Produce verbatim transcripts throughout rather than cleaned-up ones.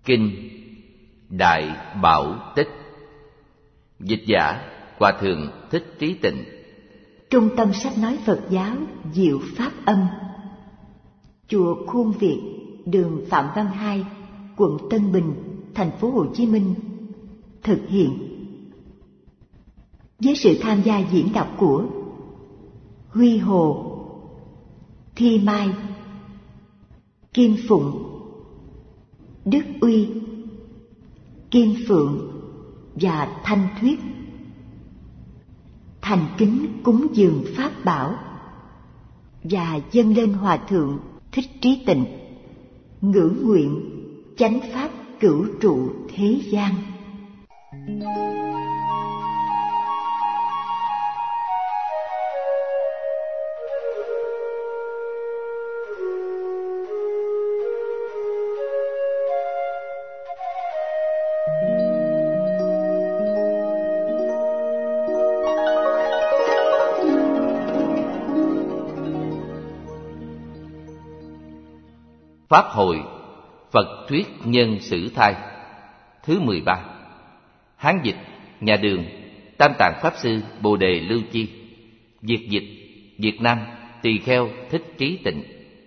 Kinh Đại Bảo Tích. Dịch giả Hòa thượng Thích Trí Tịnh. Trung tâm sách nói Phật giáo Diệu Pháp Âm. Chùa Khuôn Việt, đường Phạm Văn Hai, quận Tân Bình, thành phố Hồ Chí Minh thực hiện. Với sự tham gia diễn đọc của Huy Hồ, Thi Mai, Kim Phụng, Đức Uy, Kim Phượng và Thanh Thuyết. Thành kính cúng dường pháp bảo và dâng lên Hòa thượng Thích Trí Tịnh, ngưỡng nguyện chánh pháp cửu trụ thế gian. Pháp hội Phật thuyết nhân xử thai thứ mười ba. Hán dịch nhà Đường, Tam Tạng Pháp Sư Bồ Đề Lưu Chi. Việt dịch Việt Nam Tỳ Kheo Thích Trí Tịnh.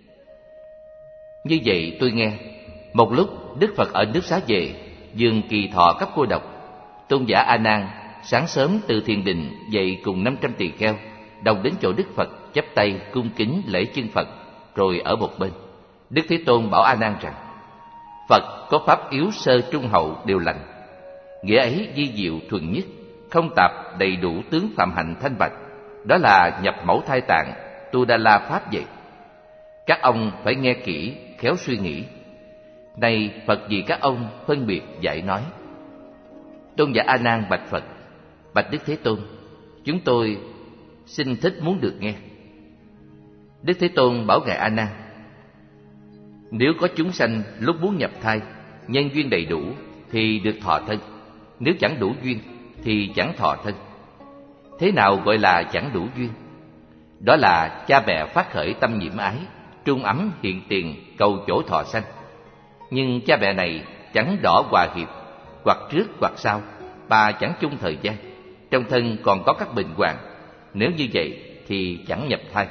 Như vậy tôi nghe, một lúc Đức Phật ở nước Xá Vệ, vườn Kỳ Thọ cấp cô độc, tôn giả A Nan sáng sớm từ thiền định dậy cùng năm trăm tỳ kheo đồng đến chỗ Đức Phật, chắp tay cung kính lễ chân Phật, rồi ở một bên. Đức Thế Tôn bảo A Nan rằng: Phật có pháp yếu sơ trung hậu đều lành, nghĩa ấy vi diệu thuần nhất, không tạp, đầy đủ tướng phạm hạnh thanh bạch, đó là nhập mẫu thai tạng Tu Đa La pháp vậy. Các ông phải nghe kỹ, khéo suy nghĩ. Này Phật vì các ông phân biệt giải nói. Tôn giả A Nan bạch Phật: Bạch Đức Thế Tôn, chúng tôi xin thích muốn được nghe. Đức Thế Tôn bảo ngài A Nan: Nếu có chúng sanh lúc muốn nhập thai, nhân duyên đầy đủ thì được thọ thân, nếu chẳng đủ duyên thì chẳng thọ thân. Thế nào gọi là chẳng đủ duyên? Đó là cha mẹ phát khởi tâm nhiễm ái, trung ấm hiện tiền cầu chỗ thọ sanh. Nhưng cha mẹ này chẳng đỏ hòa hiệp, hoặc trước hoặc sau, bà chẳng chung thời gian, trong thân còn có các bệnh hoạn. Nếu như vậy thì chẳng nhập thai.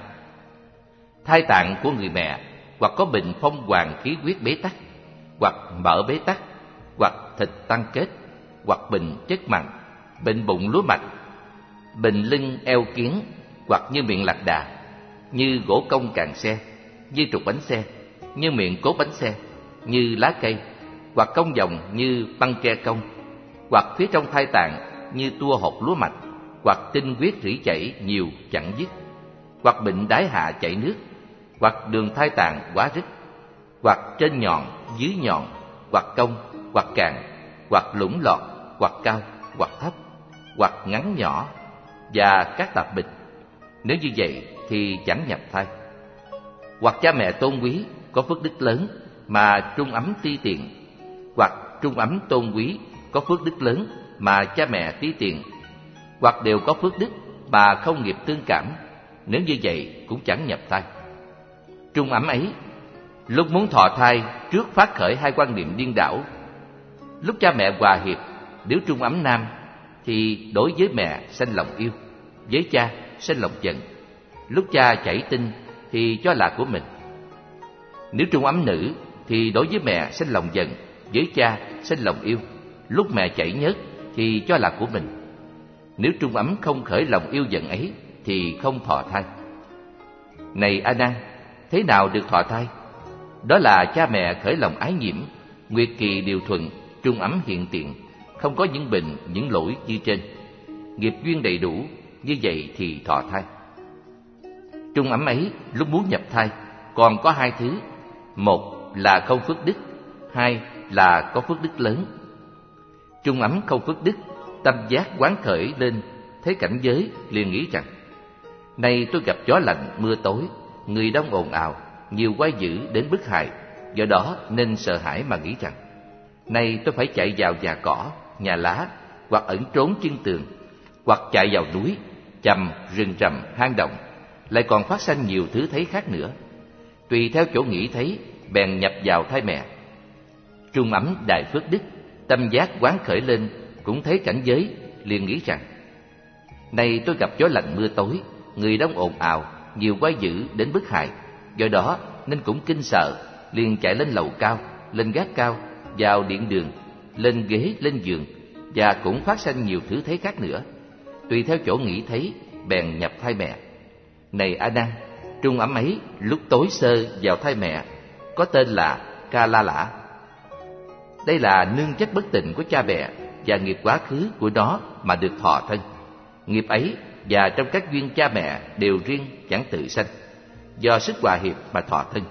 Thai tạng của người mẹ hoặc có bệnh phong hoàng khí huyết bế tắc, hoặc mỡ bế tắc, hoặc thịt tăng kết, hoặc bệnh chất mặn, bệnh bụng lúa mạch, bệnh lưng eo kiến, hoặc như miệng lạc đà, như gỗ công càng xe, như trục bánh xe, như miệng cốt bánh xe, như lá cây, hoặc cong vòng như băng tre công, hoặc phía trong thai tạng như tua hột lúa mạch, hoặc tinh huyết rỉ chảy nhiều chẳng dứt, hoặc bệnh đái hạ chảy nước, hoặc đường thai tạng quá rít, hoặc trên nhọn, dưới nhọn, hoặc cong, hoặc càng, hoặc lũng lọt, hoặc cao, hoặc thấp, hoặc ngắn nhỏ, và các tạp bệnh. Nếu như vậy thì chẳng nhập thai. Hoặc cha mẹ tôn quý có phước đức lớn mà trung ấm ti tiền, hoặc trung ấm tôn quý có phước đức lớn mà cha mẹ ti tiền, hoặc đều có phước đức mà không nghiệp tương cảm. Nếu như vậy cũng chẳng nhập thai. Trung ấm ấy, lúc muốn thọ thai trước phát khởi hai quan niệm điên đảo. Lúc cha mẹ hòa hiệp, nếu trung ấm nam thì đối với mẹ sanh lòng yêu, với cha sanh lòng giận. Lúc cha chảy tinh thì cho là của mình. Nếu trung ấm nữ thì đối với mẹ sanh lòng giận, với cha sanh lòng yêu. Lúc mẹ chảy nhớt thì cho là của mình. Nếu trung ấm không khởi lòng yêu giận ấy thì không thọ thai. Này A Nan, thế nào được thọ thai? Đó là cha mẹ khởi lòng ái nhiễm, nguyệt kỳ điều thuận, trung ấm hiện tiện, không có những bệnh, những lỗi như trên. Nghiệp duyên đầy đủ, như vậy thì thọ thai. Trung ấm ấy lúc muốn nhập thai còn có hai thứ: một là không phước đức, hai là có phước đức lớn. Trung ấm không phước đức, tâm giác quán khởi lên thấy cảnh giới, liền nghĩ rằng: Nay tôi gặp gió lạnh mưa tối, người đông ồn ào, nhiều quái dữ đến bức hại, do đó nên sợ hãi mà nghĩ rằng: Nay tôi phải chạy vào nhà cỏ, nhà lá, hoặc ẩn trốn chân tường, hoặc chạy vào núi, chầm, rừng rậm, hang động, lại còn phát sanh nhiều thứ thấy khác nữa. Tùy theo chỗ nghĩ thấy, bèn nhập vào thai mẹ. Trung ấm đại phước đức, tâm giác quán khởi lên, cũng thấy cảnh giới, liền nghĩ rằng: nay tôi gặp gió lạnh mưa tối, người đông ồn ào, nhiều quái dữ đến bức hại, do đó nên cũng kinh sợ, liền chạy lên lầu cao, lên gác cao, vào điện đường, lên ghế, lên giường, và cũng phát sanh nhiều thứ thế khác nữa. Tùy theo chỗ nghĩ thấy, bèn nhập thai mẹ. Này A Nan, trung ấm ấy lúc tối sơ vào thai mẹ có tên là Ca La Lã. Đây là nương chất bất tịnh của cha mẹ và nghiệp quá khứ của nó mà được thọ thân. Nghiệp ấy và trong các duyên cha mẹ đều riêng, chẳng tự sanh, do sức hòa hiệp mà thọ thân.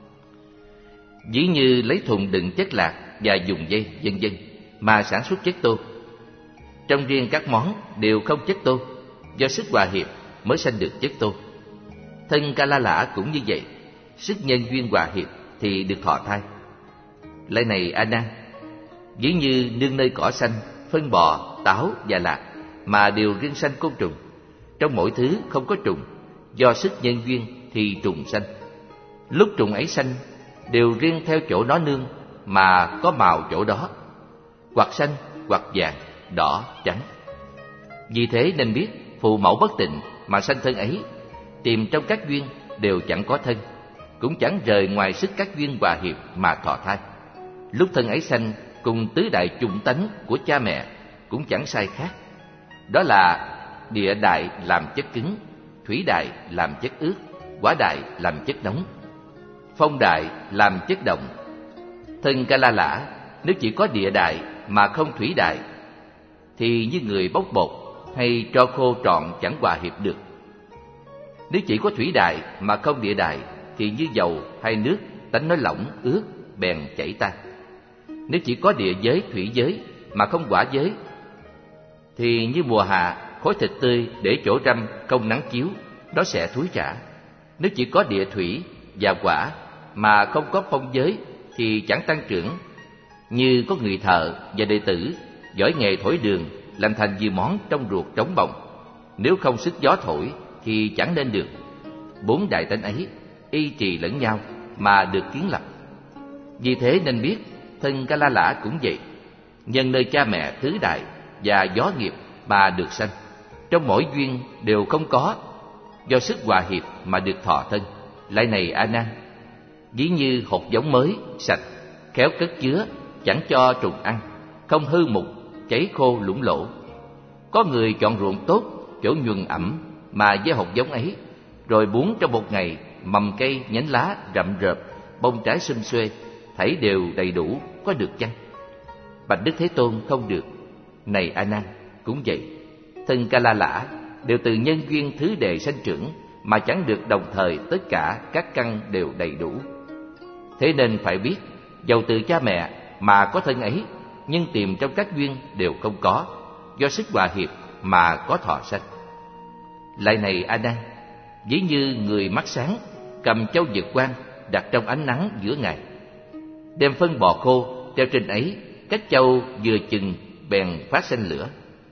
Ví như lấy thùng đựng chất lạc và dùng dây vân vân mà sản xuất chất tô. Trong riêng các món đều không chất tô, do sức hòa hiệp mới sanh được chất tô. Thân Ca La Lã cũng như vậy, sức nhân duyên hòa hiệp thì được thọ thai. Lại này A Nan, ví như nương nơi cỏ xanh, phân bò, táo và lạc mà đều riêng sanh côn trùng. Trong mỗi thứ không có trùng, do sức nhân duyên thì trùng sanh. Lúc trùng ấy sanh đều riêng theo chỗ nó nương mà có màu chỗ đó, hoặc xanh, hoặc vàng, đỏ, trắng. Vì thế nên biết phù mẫu bất tịnh mà sanh thân ấy, tìm trong các duyên đều chẳng có thân, cũng chẳng rời ngoài sức các duyên hòa hiệp mà thọ thai. Lúc thân ấy sanh cùng tứ đại chủng tánh của cha mẹ cũng chẳng sai khác. Đó là địa đại làm chất cứng, thủy đại làm chất ướt, hỏa đại làm chất nóng, phong đại làm chất động. Thân Ca La Lã nếu chỉ có địa đại mà không thủy đại thì như người bốc bột hay tro khô trọn chẳng hòa hiệp được. Nếu chỉ có thủy đại mà không địa đại thì như dầu hay nước, tánh nó lỏng, ướt, bèn chảy tan. Nếu chỉ có địa giới, thủy giới mà không hỏa giới thì như mùa hạ, khối thịt tươi để chỗ răm không nắng chiếu, nó sẽ thúi rã. Nếu chỉ có địa thủy và hỏa mà không có phong giới thì chẳng tăng trưởng. Như có người thợ và đệ tử giỏi nghề thổi đường làm thành nhiều món trong ruột trống bồng, nếu không sức gió thổi thì chẳng nên được. Bốn đại tánh ấy y trì lẫn nhau mà được kiến lập. Vì thế nên biết thân Ca La Lã cũng vậy, nhân nơi cha mẹ tứ đại và gió nghiệp mà được sanh. Trong mỗi duyên đều không có, do sức hòa hiệp mà được thọ thân. Lại này A Nan, ví như hột giống mới, sạch, khéo cất chứa, chẳng cho trùng ăn, không hư mục, cháy khô lủng lỗ. Có người chọn ruộng tốt, chỗ nhuần ẩm mà gieo hột giống ấy, rồi buông trong một ngày mầm cây nhánh lá rậm rợp, bông trái sum xuê, thảy đều đầy đủ, có được chăng? Bạch Đức Thế Tôn không được. Này A Nan, cũng vậy, thân Ca La Lã đều từ nhân duyên thứ đề sanh trưởng mà chẳng được đồng thời tất cả các căn đều đầy đủ. Thế nên phải biết, dầu từ cha mẹ mà có thân ấy, nhưng tìm trong các duyên đều không có, do sức hòa hiệp mà có thọ sanh. Lại này A Nan, ví như người mắt sáng cầm châu Dực Quang đặt trong ánh nắng giữa ngày, đem phân bò khô treo trên ấy, cách châu vừa chừng bèn phát sanh lửa.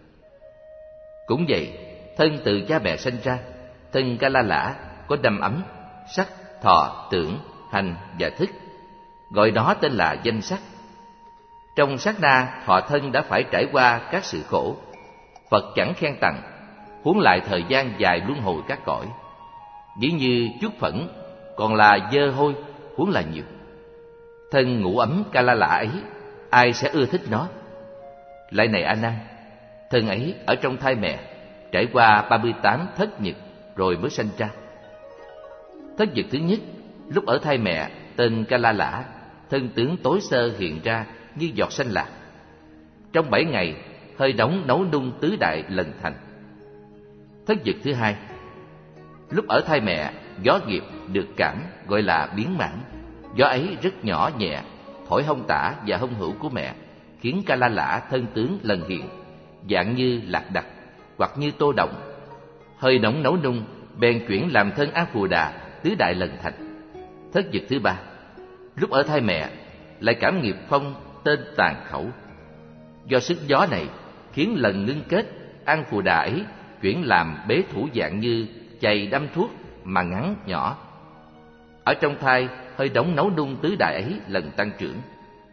Cũng vậy, thân từ cha mẹ sanh ra, thân Ca La Lã có năm ấm: sắc, thọ, tưởng, hành và thức, gọi đó tên là danh sắc. Trong sát na thọ thân đã phải trải qua các sự khổ, Phật chẳng khen tặng, huống lại thời gian dài luân hồi các cõi. Ví như chút phẫn còn là dơ hôi, huống là nhiều. Thân ngũ ấm Ca La Lã ấy, ai sẽ ưa thích nó? Lại này A Nan, thân ấy ở trong thai mẹ trải qua ba mươi tám thất nhật rồi mới sanh ra. Thất nhật thứ nhất, lúc ở thai mẹ tên Ca La Lã, thân tướng tối sơ hiện ra như giọt xanh lạc. Trong bảy ngày, hơi nóng nấu nung tứ đại lần thành. Thất nhật thứ hai, lúc ở thai mẹ, gió nghiệp được cảm gọi là biến mãn. Gió ấy rất nhỏ nhẹ, thổi hông tả và hông hữu của mẹ, khiến Ca La Lã thân tướng lần hiện, dạng như lạc đặc hoặc như tô động. Hơi nóng nấu nung bèn chuyển làm thân An Phù Đà tứ đại lần thành. Thất nhật thứ ba, lúc ở thai mẹ lại cảm nghiệp phong tên tàn khẩu. Do sức gió này khiến lần ngưng kết An Phù Đà ấy chuyển làm bế thủ dạng như chày đâm thuốc mà ngắn nhỏ. Ở trong thai hơi nóng nấu nung tứ đại ấy lần tăng trưởng.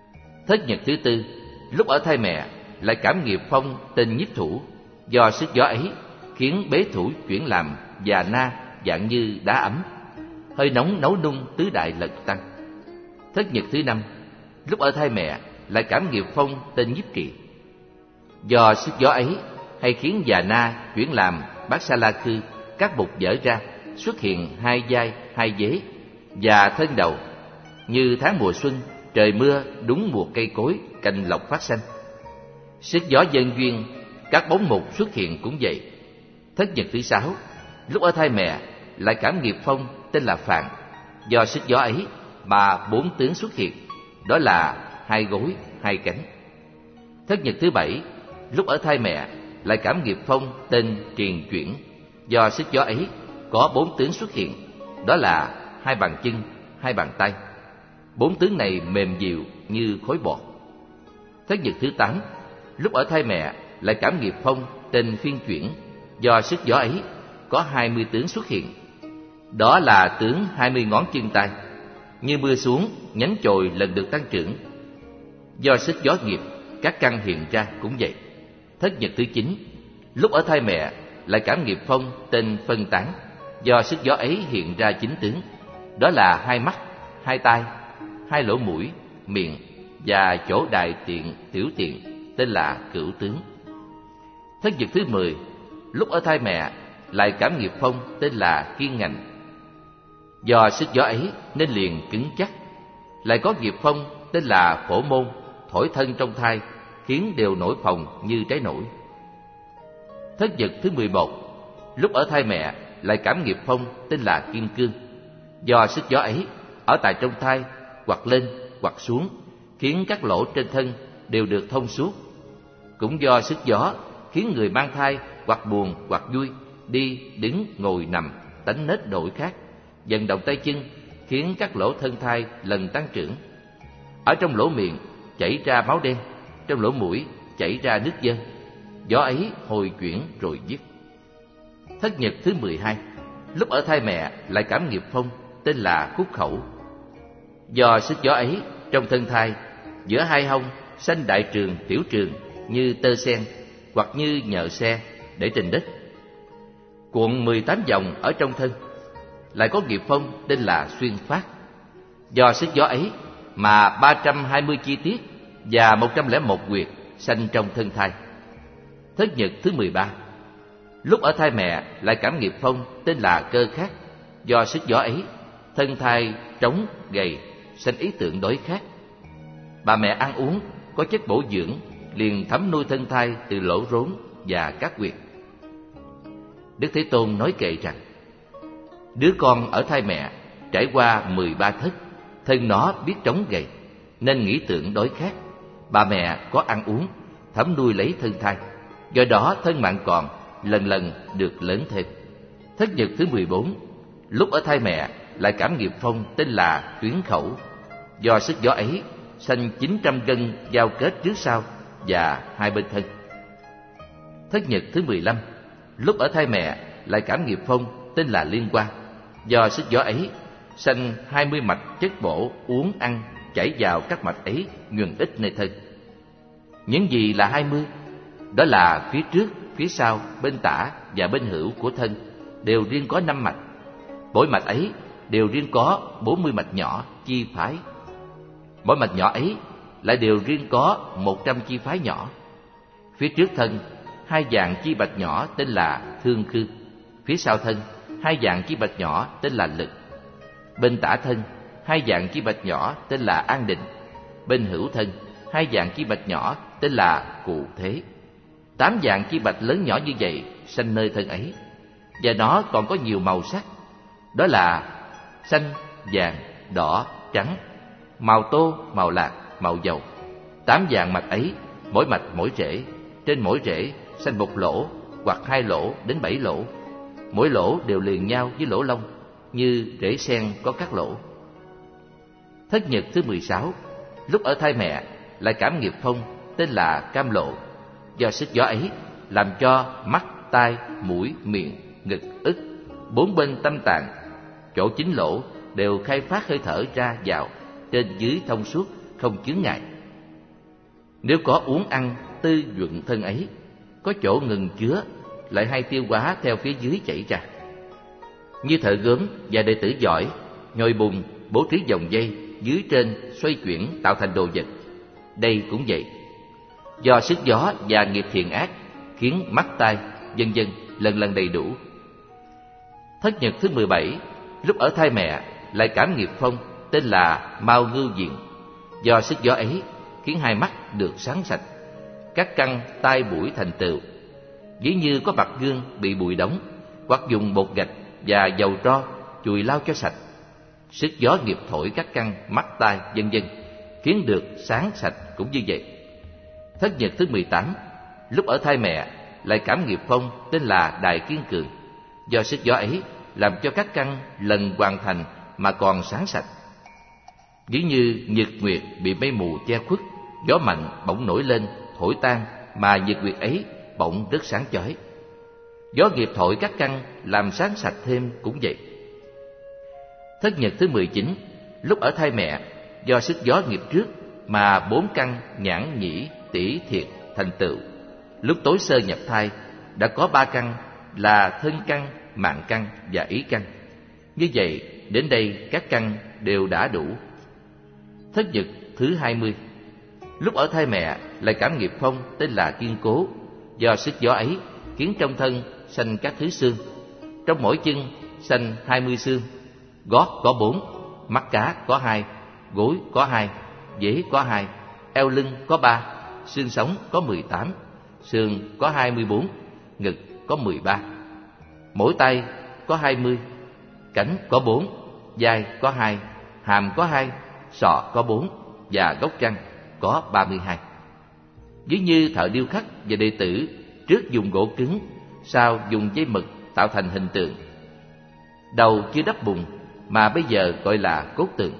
Thất nhật thứ tư, lúc ở thai mẹ lại cảm nghiệp phong tên nhiếp thủ, do sức gió ấy khiến bế thủ chuyển làm già na dạng như đá ấm, hơi nóng nấu nung tứ đại lật tăng. Thất nhật thứ năm, lúc ở thai mẹ lại cảm nghiệp phong tên nhiếp trì, do sức gió ấy hay khiến già na chuyển làm bát sa la khư, các bục dở ra, xuất hiện hai vai hai vế và thân đầu, như tháng mùa xuân trời mưa đúng mùa cây cối cành lộc phát xanh. Sức gió dân duyên, các bóng mục xuất hiện cũng vậy. Thất nhật thứ sáu, lúc ở thai mẹ lại cảm nghiệp phong tên là phạn, do sức gió ấy mà bốn tướng xuất hiện, đó là hai gối hai cánh. Thất nhật thứ bảy, lúc ở thai mẹ lại cảm nghiệp phong tên triền chuyển, do sức gió ấy có bốn tướng xuất hiện, đó là hai bàn chân hai bàn tay. Bốn tướng này mềm dịu như khối bọt. Thất nhật thứ tám, lúc ở thai mẹ lại cảm nghiệp phong tên phiên chuyển, do sức gió ấy có hai mươi tướng xuất hiện, đó là tướng hai mươi ngón chân tay, như mưa xuống nhánh chồi lần được tăng trưởng. Do sức gió nghiệp, các căn hiện ra cũng vậy. Thất nhật thứ chín, lúc ở thai mẹ lại cảm nghiệp phong tên phân tán, do sức gió ấy hiện ra chín tướng, đó là hai mắt, hai tai, hai lỗ mũi, miệng và chỗ đại tiện, tiểu tiện, tên là cửu tướng. Thất nhật thứ mười, lúc ở thai mẹ lại cảm nghiệp phong tên là kiên ngạnh, do sức gió ấy nên liền cứng chắc. Lại có nghiệp phong tên là phổ môn, thổi thân trong thai, khiến đều nổi phồng như trái nổi. Thất nhật thứ mười một, lúc ở thai mẹ lại cảm nghiệp phong tên là kim cương, do sức gió ấy ở tại trong thai, hoặc lên hoặc xuống, khiến các lỗ trên thân đều được thông suốt. Cũng do sức gió khiến người mang thai hoặc buồn hoặc vui, đi đứng ngồi nằm tánh nết đổi khác, vận động tay chân khiến các lỗ thân thai lần tăng trưởng. Ở trong lỗ miệng chảy ra máu đen, trong lỗ mũi chảy ra nước dơ, gió ấy hồi chuyển rồi dứt. Thất nhật thứ mười hai, lúc ở thai mẹ lại cảm nghiệp phong tên là khúc khẩu, do sức gió ấy trong thân thai, giữa hai hông sanh đại trường tiểu trường như tơ sen hoặc như nhợ xe để trên đất, cuộn mười tám vòng ở trong thân. Lại có nghiệp phong tên là xuyên phát, do sức gió ấy mà ba trăm hai mươi chi tiết và một trăm lẻ một huyệt sanh trong thân thai. Thất nhật thứ mười ba, lúc ở thai mẹ lại cảm nghiệp phong tên là cơ khát, do sức gió ấy thân thai trống gầy, sanh ý tưởng đối khác. Bà mẹ ăn uống có chất bổ dưỡng liền thấm nuôi thân thai từ lỗ rốn và các huyệt. Đức Thế Tôn nói kệ rằng, đứa con ở thai mẹ trải qua mười ba thất, thân nó biết trống gầy nên nghĩ tưởng đối khác. Bà mẹ có ăn uống thấm nuôi lấy thân thai, do đó thân mạng còn lần lần được lớn thêm. Thất nhật thứ mười bốn, lúc ở thai mẹ lại cảm nghiệp phong tên là tuyến khẩu, do sức gió ấy sanh chín trăm gân giao kết trước sau và hai bên thân. Thất nhật thứ mười lăm, lúc ở thai mẹ lại cảm nghiệp phong tên là liên quan, do sức gió ấy sanh hai mươi mạch chất bổ uống ăn chảy vào các mạch ấy nhuần ít nơi thân. Những gì là hai mươi? Đó là phía trước, phía sau, bên tả và bên hữu của thân đều riêng có năm mạch. Mỗi mạch ấy đều riêng có bốn mươi mạch nhỏ chi phái. Mỗi mạch nhỏ ấy lại đều riêng có một trăm chi phái nhỏ. Phía trước thân, hai dạng chi bạch nhỏ tên là thương khư. Phía sau thân, hai dạng chi bạch nhỏ tên là lực. Bên tả thân, hai dạng chi bạch nhỏ tên là an định. Bên hữu thân, hai dạng chi bạch nhỏ tên là cụ thế. Tám dạng chi bạch lớn nhỏ như vậy sanh nơi thân ấy, và nó còn có nhiều màu sắc, đó là xanh, vàng, đỏ, trắng, màu tô, màu lạc, màu dầu. Tám dạng mạch ấy, mỗi mạch mỗi rễ, trên mỗi rễ sanh một lỗ hoặc hai lỗ đến bảy lỗ. Mỗi lỗ đều liền nhau với lỗ lông, như rễ sen có các lỗ. Thất nhật thứ mười sáu, lúc ở thai mẹ lại cảm nghiệp phong tên là cam lộ, do sức gió ấy làm cho mắt, tai, mũi, miệng, ngực, ức, bốn bên tâm tạng, chỗ chín lỗ đều khai phát hơi thở ra vào, trên dưới thông suốt, không chướng ngại. Nếu có uống ăn tư nhuận thân ấy, có chỗ ngừng chứa, lại hay tiêu hóa theo phía dưới chảy ra. Như thợ gốm và đệ tử giỏi, nhồi bùn bố trí vòng dây dưới trên xoay chuyển tạo thành đồ vật. Đây cũng vậy. Do sức gió và nghiệp thiện ác khiến mắt tai vân vân lần lần đầy đủ. Thất nhật thứ mười bảy, lúc ở thai mẹ lại cảm nghiệp phong tên là Mao Ngưu Diện. Do sức gió ấy khiến hai mắt được sáng sạch, các căn tai mũi thành tựu. Ví như có mặt gương bị bụi đóng, hoặc dùng bột gạch và dầu tro chùi lau cho sạch. Sức gió nghiệp thổi các căn mắt tai vân vân khiến được sáng sạch cũng như vậy. Thất nhật thứ mười tám, lúc ở thai mẹ lại cảm nghiệp phong tên là Đại Kiên Cường. Do sức gió ấy làm cho các căn lần hoàn thành mà còn sáng sạch. Ví như nhật nguyệt bị mây mù che khuất, gió mạnh bỗng nổi lên thổi tan, mà nhật nguyệt ấy bỗng rất sáng chói. Gió nghiệp thổi các căn làm sáng sạch thêm cũng vậy. Thất nhật thứ mười chín, lúc ở thai mẹ, do sức gió nghiệp trước mà bốn căn nhãn nhĩ tỷ thiệt thành tựu. Lúc tối sơ nhập thai đã có ba căn là thân căn, mạng căn và ý căn. Như vậy đến đây các căn đều đã đủ. Thất nhật thứ hai mươi, lúc ở thai mẹ lại cảm nghiệp phong tên là Kiên Cố. Do sức gió ấy khiến trong thân sanh các thứ xương. Trong mỗi chân sanh hai mươi xương. Gót có bốn, mắt cá có hai, gối có hai, dế có hai, eo lưng có ba, xương sống có mười tám, xương có hai mươi bốn, ngực có mười ba. Mỗi tay có hai mươi, cánh có bốn, vai có hai, hàm có hai, sọ có bốn và gốc răng có ba mươi hai. Ví như thợ điêu khắc và đệ tử trước dùng gỗ cứng, sau dùng giấy mực tạo thành hình tượng. Đầu chưa đắp bùn mà bây giờ gọi là cốt tượng.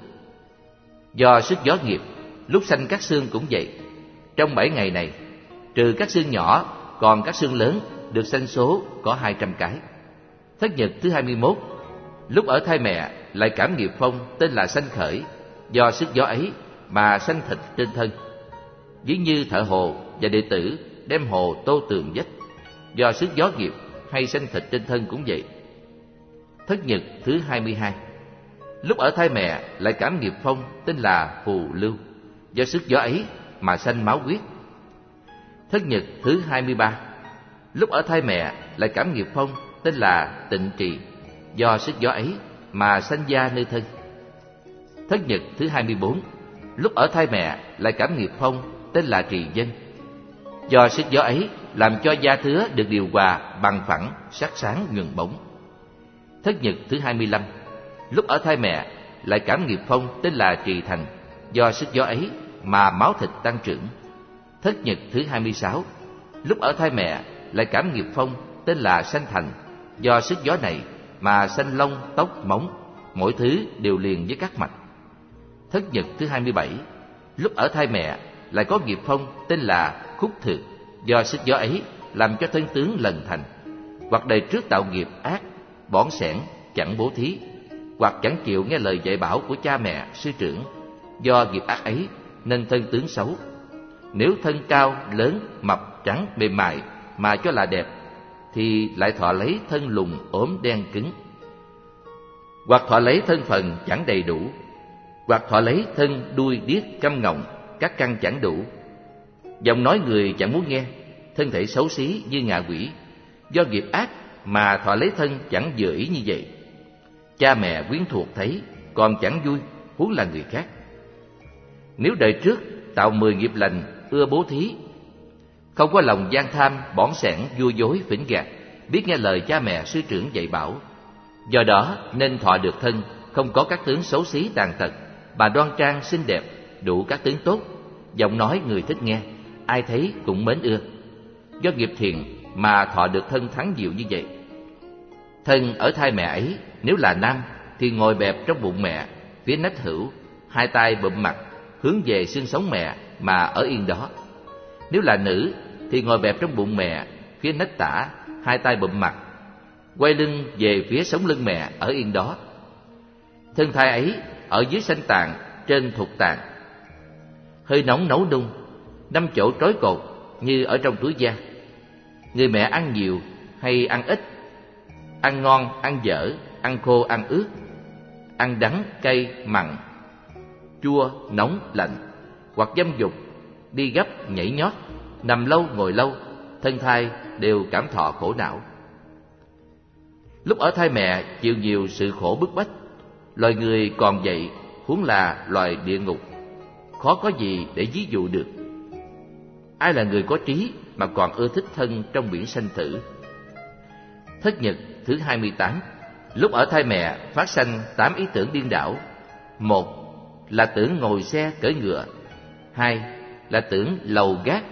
Do sức gió nghiệp, lúc sanh các xương cũng vậy. Trong bảy ngày này, trừ các xương nhỏ, còn các xương lớn được sanh số có hai trăm cái. Thất nhật thứ hai mươi mốt, lúc ở thai mẹ lại cảm nghiệp phong tên là sanh khởi. Do sức gió ấy mà sanh thịt trên thân. Ví như thợ hồ và đệ tử đem hồ tô tường vách. Do sức gió nghiệp hay sanh thịt trên thân cũng vậy. Thất nhật thứ hai mươi hai, lúc ở thai mẹ lại cảm nghiệp phong tên là phù lưu. Do sức gió ấy mà sanh máu huyết. Thất nhật thứ hai mươi ba, lúc ở thai mẹ lại cảm nghiệp phong tên là tịnh trì. Do sức gió ấy mà sanh da nơi thân. Thất nhật thứ hai mươi bốn, lúc ở thai mẹ lại cảm nghiệp phong tên là trì dân. Do sức gió ấy làm cho da thứa được điều hòa bằng phẳng, sắc sáng nhuần bóng. Thất nhật thứ hai mươi lăm, lúc ở thai mẹ lại cảm nghiệp phong tên là trì thành. Do sức gió ấy mà máu thịt tăng trưởng. Thất nhật thứ hai mươi sáu, lúc ở thai mẹ lại cảm nghiệp phong tên là sanh thành. Do sức gió này mà sanh lông, tóc, móng, mỗi thứ đều liền với các mạch. Thất nhật thứ hai mươi bảy, lúc ở thai mẹ lại có nghiệp phong tên là khúc thược. Do sức gió ấy làm cho thân tướng lần thành. Hoặc đời trước tạo nghiệp ác, bỏn sẻn, chẳng bố thí, hoặc chẳng chịu nghe lời dạy bảo của cha mẹ, sư trưởng. Do nghiệp ác ấy nên thân tướng xấu. Nếu thân cao, lớn, mập, trắng, mềm mại mà cho là đẹp, thì lại thọ lấy thân lùn, ốm, đen, cứng. Hoặc thọ lấy thân phần chẳng đầy đủ, hoặc thọ lấy thân đuôi, điếc, câm ngọng, các căn chẳng đủ. Giọng nói người chẳng muốn nghe, thân thể xấu xí như ngạ quỷ. Do nghiệp ác mà thọ lấy thân chẳng vừa ý như vậy. Cha mẹ quyến thuộc thấy còn chẳng vui, huống là người khác. Nếu đời trước tạo mười nghiệp lành, ưa bố thí, không có lòng gian tham, bỏn sẻn, vua dối, phỉnh gạt, biết nghe lời cha mẹ sư trưởng dạy bảo, do đó nên thọ được thân không có các tướng xấu xí tàn tật, bà đoan trang xinh đẹp, đủ các tướng tốt, giọng nói người thích nghe, ai thấy cũng mến ưa. Do nghiệp thiện mà thọ được thân thắng diệu như vậy. Thân ở thai mẹ ấy, nếu là nam thì ngồi bẹp trong bụng mẹ, phía nách hữu, hai tay bụm mặt, hướng về xương sống mẹ mà ở yên đó. Nếu là nữ thì ngồi bẹp trong bụng mẹ, phía nách tả, hai tay bụm mặt, quay lưng về phía sống lưng mẹ ở yên đó. Thân thai ấy ở dưới sanh tạng, trên thục tạng. Hơi nóng nấu nung, năm chỗ trói cột như ở trong túi da. Người mẹ ăn nhiều hay ăn ít, ăn ngon, ăn dở, ăn khô, ăn ướt, ăn đắng, cay, mặn, chua, nóng, lạnh, hoặc dâm dục, đi gấp, nhảy nhót, nằm lâu, ngồi lâu, thân thai đều cảm thọ khổ não. Lúc ở thai mẹ chịu nhiều sự khổ bức bách, loài người còn vậy, huống là loài địa ngục, khó có gì để ví dụ được. Ai là người có trí mà còn ưa thích thân trong biển sanh tử? Thất nhật thứ hai mươi tám. Lúc ở thai mẹ phát sanh tám ý tưởng điên đảo. Một là tưởng ngồi xe cưỡi ngựa. Hai là tưởng lầu gác.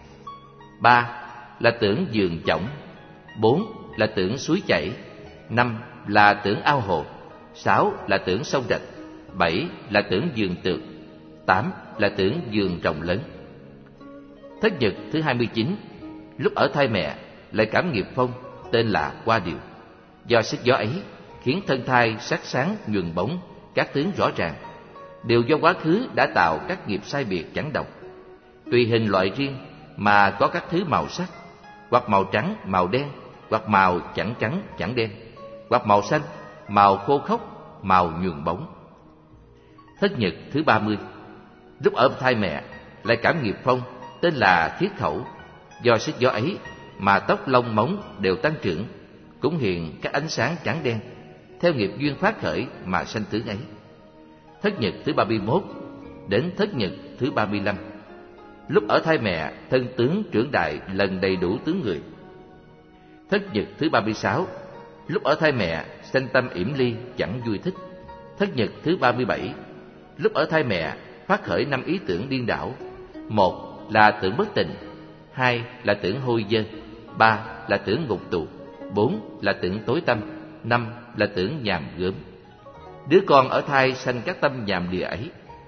Ba là tưởng giường chõng. Bốn là tưởng suối chảy. Năm là tưởng ao hồ. Sáu là tưởng sông rạch. Bảy là tưởng giường tược. Tám là tưởng giường rộng lớn. Thất nhật thứ hai mươi chín. Lúc ở thai mẹ lại cảm nghiệp phong tên là qua điều. Do sức gió ấy khiến thân thai sắc sáng nhuần bóng, các tướng rõ ràng, đều do quá khứ đã tạo các nghiệp sai biệt chẳng đồng. Tùy hình loại riêng mà có các thứ màu sắc, hoặc màu trắng, màu đen, hoặc màu chẳng trắng, chẳng đen, hoặc màu xanh, màu khô khốc, màu nhuần bóng. Thất nhật thứ ba mươi. Lúc ở thai mẹ lại cảm nghiệp phong tên là thiết khẩu. Do sức gió ấy mà tóc lông móng đều tăng trưởng, cũng hiện các ánh sáng trắng đen, theo nghiệp duyên phát khởi mà sanh tướng ấy. Thất nhật thứ ba mươi mốt đến thất nhật thứ ba mươi lăm. Lúc ở thai mẹ thân tướng trưởng đại lần đầy đủ tướng người. Thất nhật thứ ba mươi sáu. Lúc ở thai mẹ sanh tâm yểm ly chẳng vui thích. Thất nhật thứ ba mươi bảy. Lúc ở thai mẹ phát khởi năm ý tưởng điên đảo. Một là tưởng bất tịnh. Hai là tưởng hôi dơ. Ba là tưởng ngục tù. Bốn là tưởng tối tăm. Năm là tưởng nhàm gớm. Đứa con ở thai sanh các tâm nhàm địa ấy.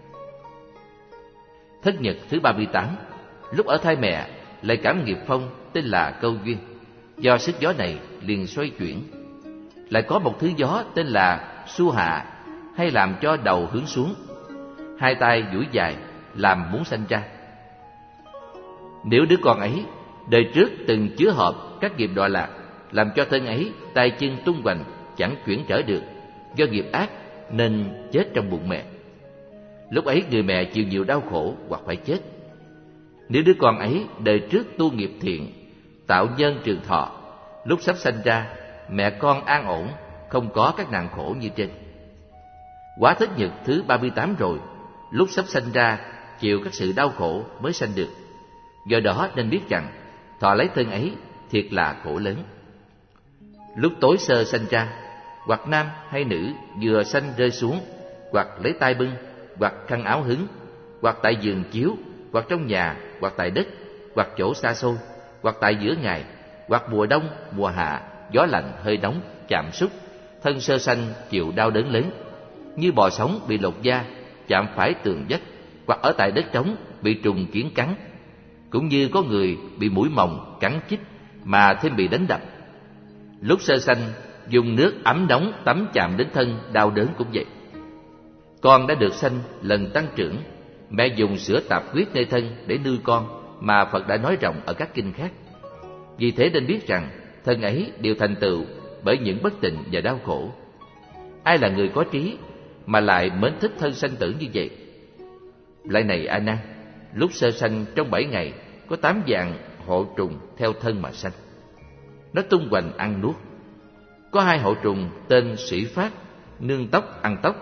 Thất nhật thứ ba mươi tám. Lúc ở thai mẹ lại cảm nghiệp phong tên là câu duyên. Do sức gió này liền xoay chuyển. Lại có một thứ gió tên là xu hạ, hay làm cho đầu hướng xuống, hai tay duỗi dài, làm muốn sanh ra. Nếu đứa con ấy đời trước từng chứa hợp các nghiệp đọa lạc, làm cho thân ấy tay chân tung hoành, chẳng chuyển trở được, do nghiệp ác nên chết trong bụng mẹ. Lúc ấy người mẹ chịu nhiều đau khổ hoặc phải chết. Nếu đứa con ấy đời trước tu nghiệp thiện, tạo nhân trường thọ, lúc sắp sanh ra, mẹ con an ổn, không có các nạn khổ như trên. Quá thất nhật thứ ba mươi tám rồi, lúc sắp sanh ra chịu các sự đau khổ mới sanh được. Do đó nên biết rằng thọ lấy thân ấy thiệt là khổ lớn. Lúc tối sơ sanh ra, hoặc nam hay nữ vừa sanh rơi xuống, hoặc lấy tay bưng, hoặc khăn áo hứng, hoặc tại giường chiếu, hoặc trong nhà, hoặc tại đất, hoặc chỗ xa xôi, hoặc tại giữa ngày, hoặc mùa đông, mùa hạ, gió lạnh hơi nóng chạm xúc, thân sơ sanh chịu đau đớn lớn, như bò sống bị lột da, chạm phải tường vách, hoặc ở tại đất trống bị trùng kiến cắn, cũng như có người bị muỗi mồng cắn chích mà thêm bị đánh đập. Lúc sơ sanh dùng nước ấm nóng tắm chạm đến thân đau đớn cũng vậy. Con đã được sanh lần tăng trưởng, mẹ dùng sữa tạp huyết nơi thân để nuôi con mà Phật đã nói rộng ở các kinh khác. Vì thế nên biết rằng thân ấy đều thành tựu bởi những bất tịnh và đau khổ. Ai là người có trí mà lại mến thích thân sanh tử như vậy? Lại này A Nan, lúc sơ sanh trong bảy ngày có tám dạng hộ trùng theo thân mà sanh. Nó tung hoành ăn nuốt. Có hai hộ trùng tên sĩ phát, nương tóc ăn tóc.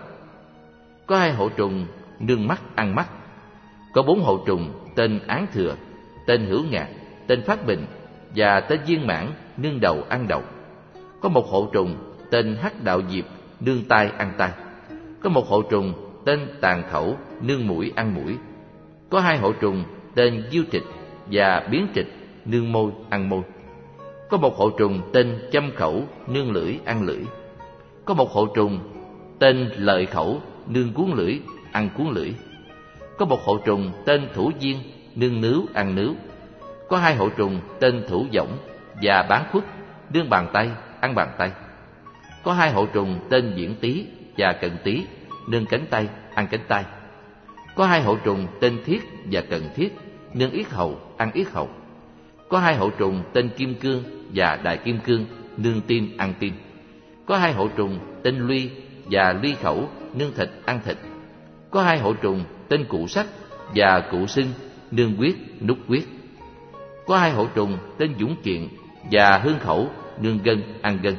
Có hai hộ trùng nương mắt ăn mắt. Có bốn hộ trùng tên án thừa, tên hữu ngạc, tên phát bình và tên viên mãn, nương đầu ăn đầu. Có một hộ trùng tên hắc đạo diệp, nương tai ăn tai. Có một hộ trùng tên tàn khẩu, nương mũi ăn mũi. Có hai hộ trùng tên diêu trịch và biến trịch, nương môi ăn môi. Có một hộ trùng tên châm khẩu, nương lưỡi ăn lưỡi. Có một hộ trùng tên lợi khẩu, nương cuốn lưỡi ăn cuốn lưỡi. Có một hộ trùng tên thủ viên, nương nướu ăn nướu. Có hai hộ trùng tên thủ võng và bán khuất, nương bàn tay ăn bàn tay. Có hai hộ trùng tên diễn tý và cận tý, nương cánh tay ăn cánh tay. Có hai hộ trùng tên thiết và cận thiết, nương yết hầu, ăn yết hầu. Có hai hậu trùng tên kim cương và đại kim cương, nương tim, ăn tim. Có hai hậu trùng tên luy và luy khẩu, nương thịt, ăn thịt. Có hai hậu trùng tên cụ sắc và cụ sưng, nương huyết, nút huyết. Có hai hậu trùng tên dũng kiện và hương khẩu, nương gân, ăn gân.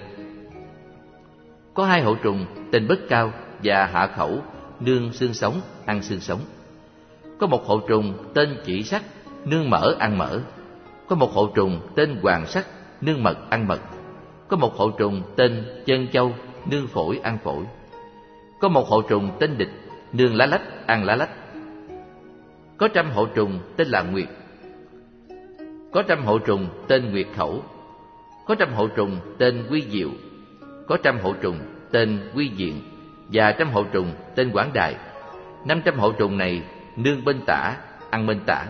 Có hai hậu trùng tên bất cao và hạ khẩu, nương xương sống, ăn xương sống. Có một hậu trùng tên chỉ sắc, nương mỡ, ăn mỡ. Có một hậu trùng tên hoàng sắc, nương mật, ăn mật. Có một hậu trùng tên chân châu, nương phổi, ăn phổi. Có một hậu trùng tên địch, nương lá lách, ăn lá lách. Có trăm hậu trùng tên là nguyệt. Có trăm hậu trùng tên nguyệt khẩu. Có trăm hậu trùng tên quy diệu. Có trăm hậu trùng tên quy diện và trăm hậu trùng tên quảng đại. Năm trăm hậu trùng này nương bên tả, ăn bên tả.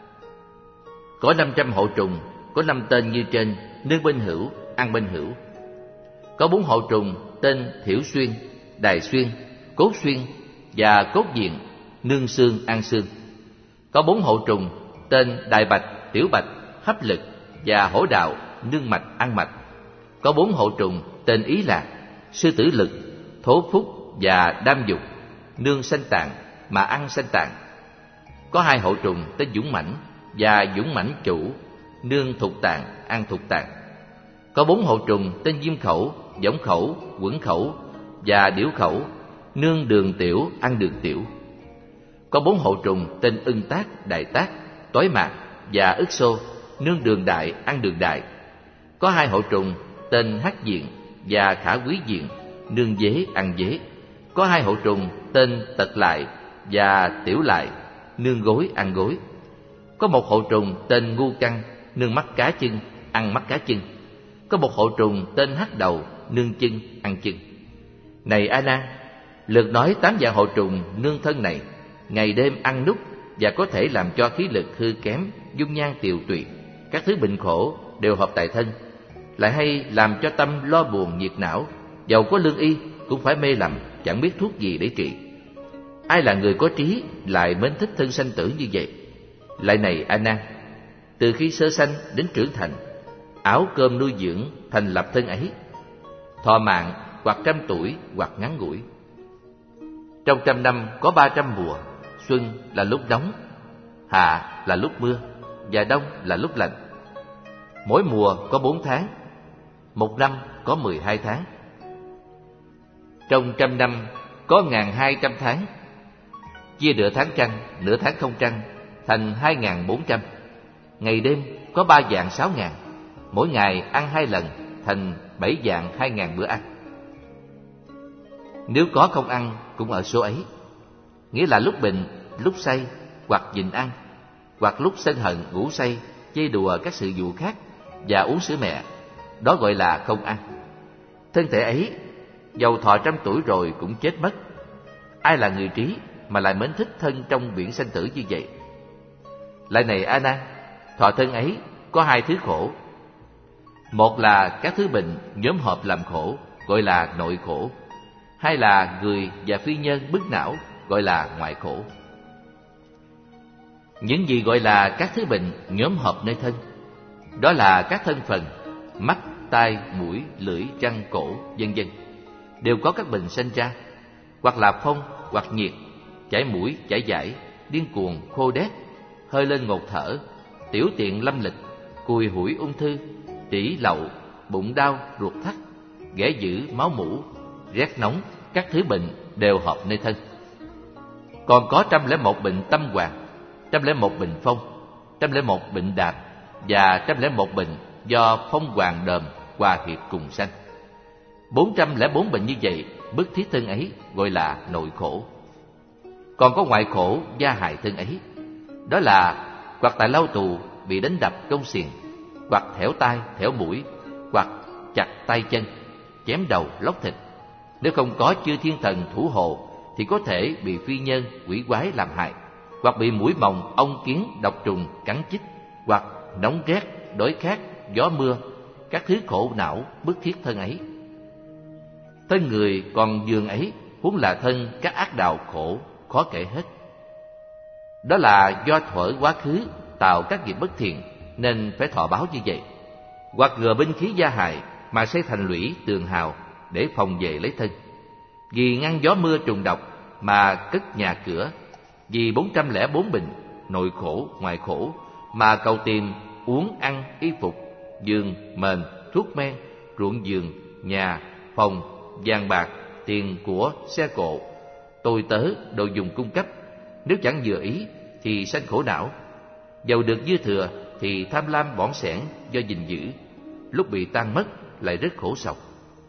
Có năm trăm hậu trùng, có năm tên như trên, nương bên hữu, ăn bên hữu. Có bốn hậu trùng tên thiểu xuyên, đài xuyên, cốt xuyên và cốt diện, nương xương, ăn xương. Có bốn hậu trùng tên đại bạch, tiểu bạch, hấp lực và hổ đạo, nương mạch, ăn mạch. Có bốn hậu trùng tên ý lạc, sư tử lực, thố phúc và đam dục, nương sanh tạng mà ăn sanh tạng. Có hai hậu trùng tên dũng mãnh và dũng mãnh chủ, nương thục tạng, ăn thục tạng. Có bốn hậu trùng tên diêm khẩu, võng khẩu, quẩn khẩu và điểu khẩu, nương đường tiểu, ăn đường tiểu. Có bốn hậu trùng tên ưng tác, đại tác, tối mạc và ức xô, nương đường đại, ăn đường đại. Có hai hậu trùng tên hắc diện và khả quý diện, nương dế, ăn dế. Có hai hậu trùng tên tật lại và tiểu lại, nương gối, ăn gối. Có một hậu trùng tên ngu căng, nương mắt cá chân, ăn mắt cá chân. Có một hậu trùng tên hắc đầu, nương chân, ăn chân. Này A Nan, lượt nói tám dạng hậu trùng nương thân này, ngày đêm ăn nút và có thể làm cho khí lực hư kém, dung nhan tiều tụy, các thứ bệnh khổ đều hợp tại thân, lại hay làm cho tâm lo buồn nhiệt não, dầu có lương y cũng phải mê lầm, chẳng biết thuốc gì để trị. Ai là người có trí lại mến thích thân sanh tử như vậy? Lại này A Nan, từ khi sơ sanh đến trưởng thành, áo cơm nuôi dưỡng thành lập thân ấy, thọ mạng hoặc trăm tuổi hoặc ngắn ngủi. Trong trăm năm có ba trăm mùa, xuân là lúc nóng, hạ là lúc mưa và đông là lúc lạnh. Mỗi mùa có bốn tháng, một năm có mười hai tháng. Trong trăm năm có ngàn hai trăm tháng, chia nửa tháng trăng, nửa tháng không trăng thành hai ngàn bốn trăm. Ngày đêm có ba vạn sáu ngàn, mỗi ngày ăn hai lần thành bảy vạn hai ngàn bữa ăn. Nếu có không ăn cũng ở số ấy, nghĩa là lúc bệnh, lúc say hoặc nhịn ăn, hoặc lúc sân hận ngủ say, chơi đùa các sự vụ khác và uống sữa mẹ, đó gọi là không ăn. Thân thể ấy dầu thọ trăm tuổi rồi cũng chết mất. Ai là người trí mà lại mến thích thân trong biển sanh tử như vậy? Lại này A Nan, thọ thân ấy có hai thứ khổ. Một là các thứ bệnh nhóm họp làm khổ, gọi là nội khổ. Hai là người và phi nhân bức não, gọi là ngoại khổ. Những gì gọi là các thứ bệnh nhóm họp nơi thân, đó là các thân phần mắt, tai, mũi, lưỡi, răng, cổ, vân vân, đều có các bệnh sanh ra, hoặc là phong, hoặc nhiệt, chảy mũi, chảy dãi, điên cuồng, khô đét, hơi lên ngột thở, tiểu tiện lâm lịch, cùi hủi ung thư, trĩ lậu, bụng đau, ruột thắt, ghẻ dữ, máu mủ, rét nóng, các thứ bệnh đều hợp nơi thân. Còn có trăm lẻ một bệnh tâm hoàng, trăm lẻ một bệnh phong, trăm lẻ một bệnh đạp và trăm lẻ một bệnh do phong hoàng đờm hòa hiệp cùng sanh. Bốn trăm lẻ bốn bệnh như vậy bức thiết thân ấy gọi là nội khổ. Còn có ngoại khổ gia hại thân ấy, đó là hoặc tại lao tù bị đánh đập cong xiềng, hoặc thẻo tai thẻo mũi, hoặc chặt tay chân, chém đầu lóc thịt. Nếu không có chư thiên thần thủ hộ thì có thể bị phi nhân quỷ quái làm hại, hoặc bị muỗi mồng, ong kiến, độc trùng cắn chích, hoặc nóng rét, đói khát, gió mưa, các thứ khổ não bức thiết thân ấy. Thân người còn giường ấy, huống là thân các ác đạo khổ khó kể hết. Đó là do thuở quá khứ tạo các nghiệp bất thiện nên phải thọ báo như vậy, hoặc gờ binh khí gia hại mà xây thành lũy tường hào để phòng vệ lấy thân, vì ngăn gió mưa trùng độc mà cất nhà cửa, vì bốn trăm lẻ bốn bình nội khổ ngoài khổ mà cầu tìm uống ăn y phục, giường mền, thuốc men, ruộng vườn, nhà phòng, vàng bạc, tiền của, xe cộ, tôi tớ, đồ dùng cung cấp. Nếu chẳng vừa ý thì sanh khổ não. Dầu được dư thừa thì tham lam bỏn sẻn do gìn giữ, lúc bị tan mất lại rất khổ sầu.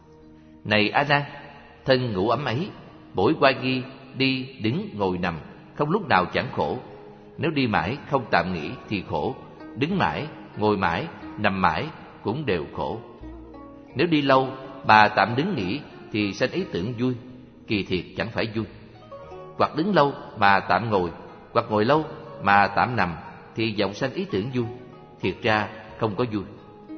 Này A Nan, thân ngủ ấm ấy, bổi qua ghi, đi đứng ngồi nằm, không lúc nào chẳng khổ. Nếu đi mãi không tạm nghỉ thì khổ, đứng mãi, ngồi mãi, nằm mãi cũng đều khổ. Nếu đi lâu mà tạm đứng nghỉ thì sanh ý tưởng vui, kỳ thiệt chẳng phải vui. Hoặc đứng lâu mà tạm ngồi, hoặc ngồi lâu mà tạm nằm thì vọng sanh ý tưởng vui, thiệt ra không có vui.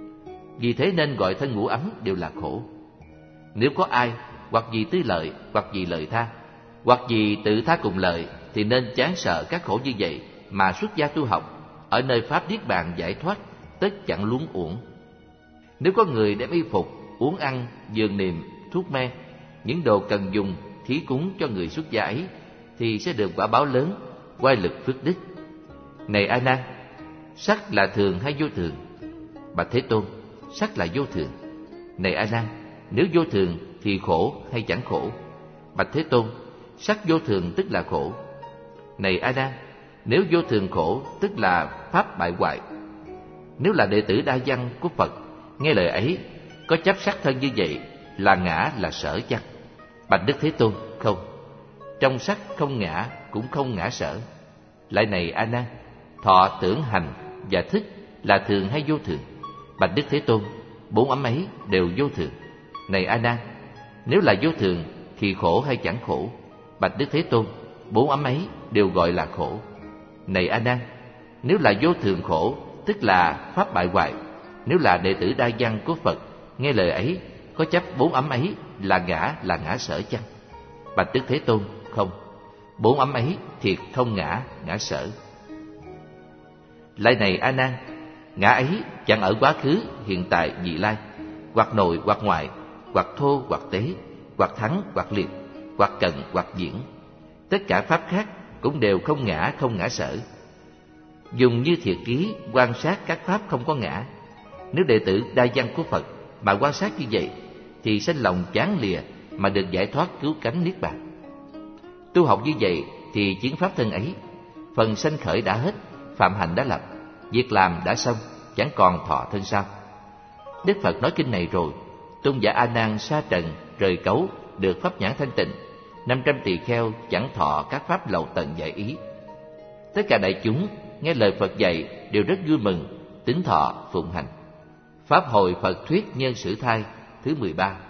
Vì thế nên gọi thân ngủ ấm đều là khổ. Nếu có ai hoặc vì tư lợi, hoặc vì lợi tha, hoặc vì tự tha cùng lợi thì nên chán sợ các khổ như vậy mà xuất gia tu học, ở nơi pháp niết bàn giải thoát, tất chẳng luống uổng. Nếu có người đem y phục, uống ăn, giường niệm, thuốc men, những đồ cần dùng thí cúng cho người xuất gia ấy, thì sẽ được quả báo lớn, oai lực phước đức. Này A Nan, sắc là thường hay vô thường? Bạch Thế Tôn, sắc là vô thường. Này A Nan, nếu vô thường thì khổ hay chẳng khổ? Bạch Thế Tôn, sắc vô thường tức là khổ. Này A Nan, nếu vô thường khổ tức là pháp bại hoại. Nếu là đệ tử đa văn của Phật, nghe lời ấy, có chấp sắc thân như vậy, là ngã là sở chăng? Bạch Đức Thế Tôn, không. Trong sắc không ngã, cũng không ngã sở. Lại này A Nan, thọ tưởng hành và thức là thường hay vô thường? Bạch Đức Thế Tôn, bốn ấm ấy đều vô thường. Này A Nan, nếu là vô thường thì khổ hay chẳng khổ? Bạch Đức Thế Tôn, bốn ấm ấy đều gọi là khổ. Này A Nan, nếu là vô thường khổ tức là pháp bại hoại. Nếu là đệ tử đa văn của Phật, nghe lời ấy, có chấp bốn ấm ấy là ngã là ngã sở chăng? Bạch Đức Thế Tôn, không. Bốn ấm ấy thiệt không ngã ngã sở. Lại này A Nan, ngã ấy chẳng ở quá khứ, hiện tại, vị lai, hoặc nội hoặc ngoại, hoặc thô hoặc tế, hoặc thắng hoặc liệt, hoặc cận hoặc diễn. Tất cả pháp khác cũng đều không ngã không ngã sở. Dùng như thiệt ký quan sát các pháp không có ngã. Nếu đệ tử đa văn của Phật mà quan sát như vậy thì sanh lòng chán lìa mà được giải thoát cứu cánh niết bàn. Tu học như vậy thì chiến pháp thân ấy, phần sanh khởi đã hết, phạm hạnh đã lập, việc làm đã xong, chẳng còn thọ thân sao. Đức Phật nói kinh này rồi, tôn giả A Nan sa trần rời cấu, được pháp nhãn thanh tịnh, năm trăm tỳ kheo chẳng thọ các pháp lậu tận giải ý. Tất cả đại chúng nghe lời Phật dạy đều rất vui mừng, tín thọ phụng hành. Pháp hội Phật thuyết nhân sử thai thứ mười ba.